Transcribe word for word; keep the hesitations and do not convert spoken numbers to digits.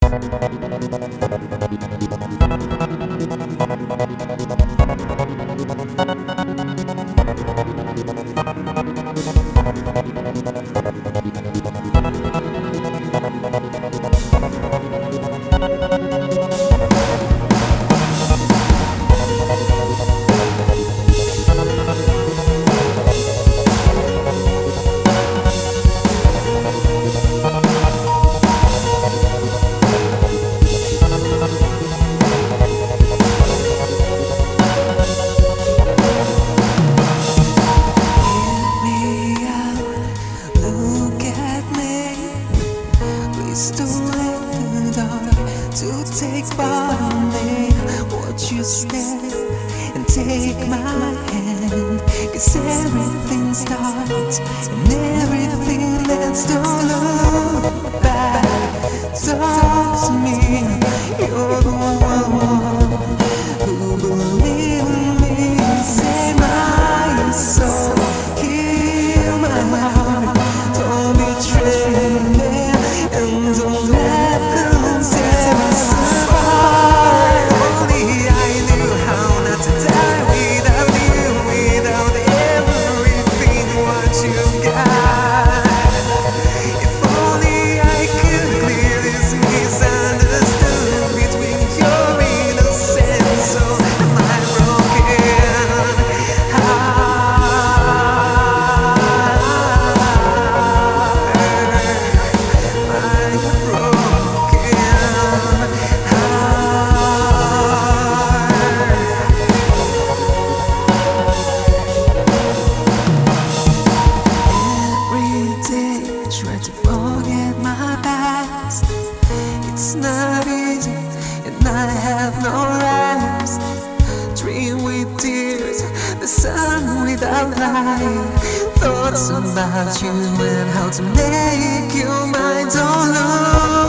Take by me, watch you step and take my hand. Cause everything starts and everything ends. Don't look back, talk to me. You're the one who believes in me. Save my soul, heal my heart. Don't betray me and don't let them tear us apart. Only I knew how not to die without you, without everything what you got. If only I could clear this misunderstood between your innocence and my broken heart. My broken heart. Every day I try to forget my past. It's not easy and I have no rest. Dream with tears, the sun without light. Thoughts about you and how to make you mine. Don't look